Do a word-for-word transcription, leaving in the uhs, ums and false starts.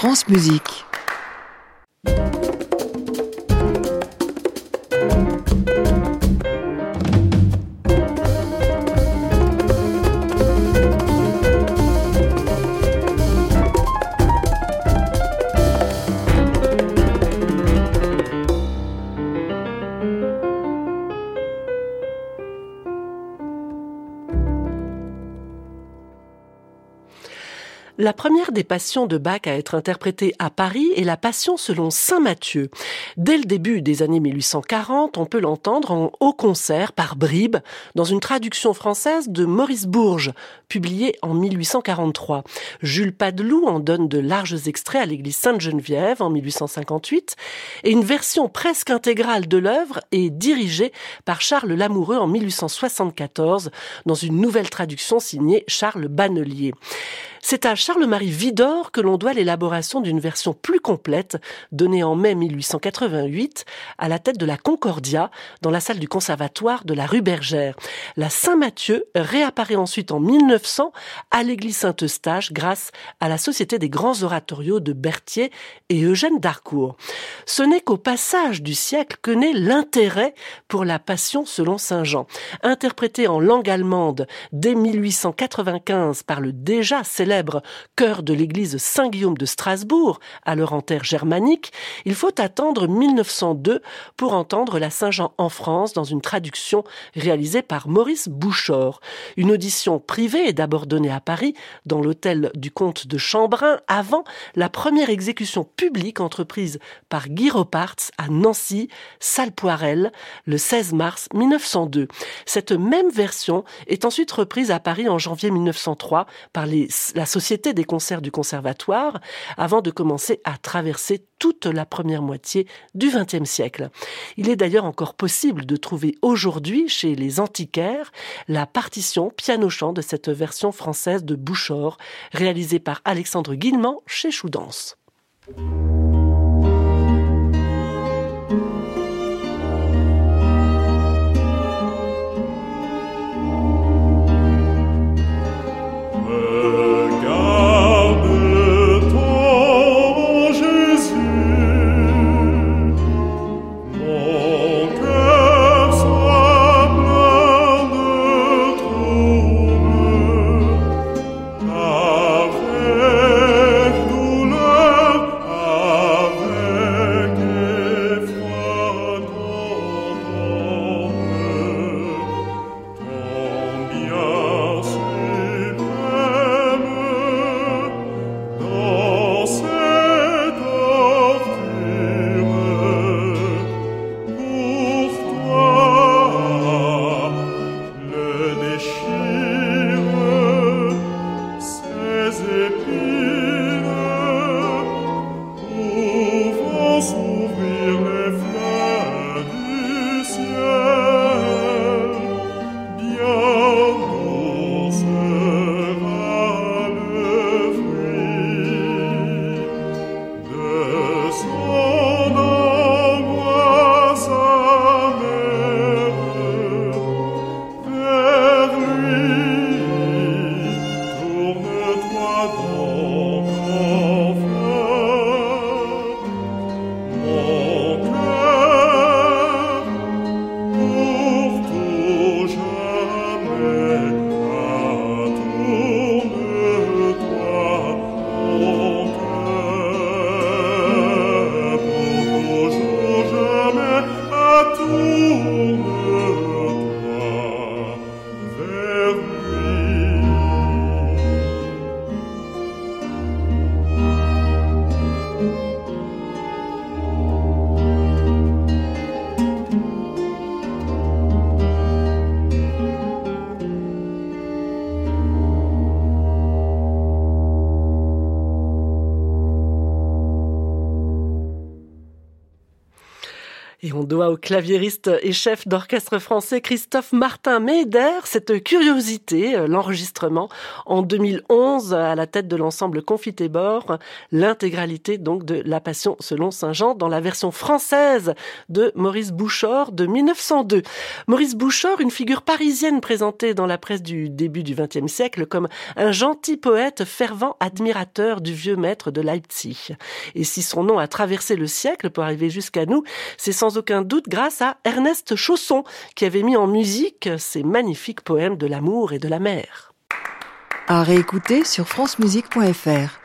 France Musique. La première des passions de Bach à être interprétée à Paris est la Passion selon saint Matthieu. Dès le début des années mille huit cent quarante, on peut l'entendre en haut concert par bribes dans une traduction française de Maurice Bourges, publiée en mille huit cent quarante-trois. Jules Padeloup en donne de larges extraits à l'église Sainte-Geneviève en mille huit cent cinquante-huit et une version presque intégrale de l'œuvre est dirigée par Charles Lamoureux en mille huit cent soixante-quatorze dans une nouvelle traduction signée Charles Bannelier. C'est à Charles-Marie Widor que l'on doit l'élaboration d'une version plus complète, donnée en mai mille huit cent quatre-vingt-huit à la tête de la Concordia, dans la salle du conservatoire de la rue Bergère. La Saint-Matthieu réapparaît ensuite en mille neuf cents à l'église Saint-Eustache grâce à la Société des grands oratorios de Berthier et Eugène d'Harcourt. Ce n'est qu'au passage du siècle que naît l'intérêt pour la Passion selon saint Jean. Interprétée en langue allemande dès mille huit cent quatre-vingt-quinze par le déjà célèbre chœur de l'église Saint-Guillaume de Strasbourg, alors en terre germanique, il faut attendre mille neuf cent deux pour entendre la Saint-Jean en France dans une traduction réalisée par Maurice Bouchor. Une audition privée est d'abord donnée à Paris, dans l'hôtel du comte de Chambrun, avant la première exécution publique entreprise par Guy Ropartz à Nancy, salle Poirel, le seize mars mille neuf cent deux. Cette même version est ensuite reprise à Paris en janvier mille neuf cent trois par les la Société des concerts du Conservatoire, avant de commencer à traverser toute la première moitié du vingtième siècle. Il est d'ailleurs encore possible de trouver aujourd'hui, chez les antiquaires, la partition piano-chant de cette version française de Bouchor, réalisée par Alexandre Guillemant chez Choudance. Avec douleur Et on doit au claviériste et chef d'orchestre français Christophe Martin Meder cette curiosité, l'enregistrement en deux mille onze à la tête de l'ensemble Confiteor, l'intégralité donc de La Passion selon saint Jean dans la version française de Maurice Bouchor de mille neuf cent deux. Maurice Bouchor, une figure parisienne présentée dans la presse du début du vingtième siècle comme un gentil poète fervent admirateur du vieux maître de Leipzig. Et si son nom a traversé le siècle pour arriver jusqu'à nous, c'est sans aucun doute grâce à Ernest Chausson, qui avait mis en musique ces magnifiques poèmes de l'amour et de la mer. À réécouter sur francemusique point f r.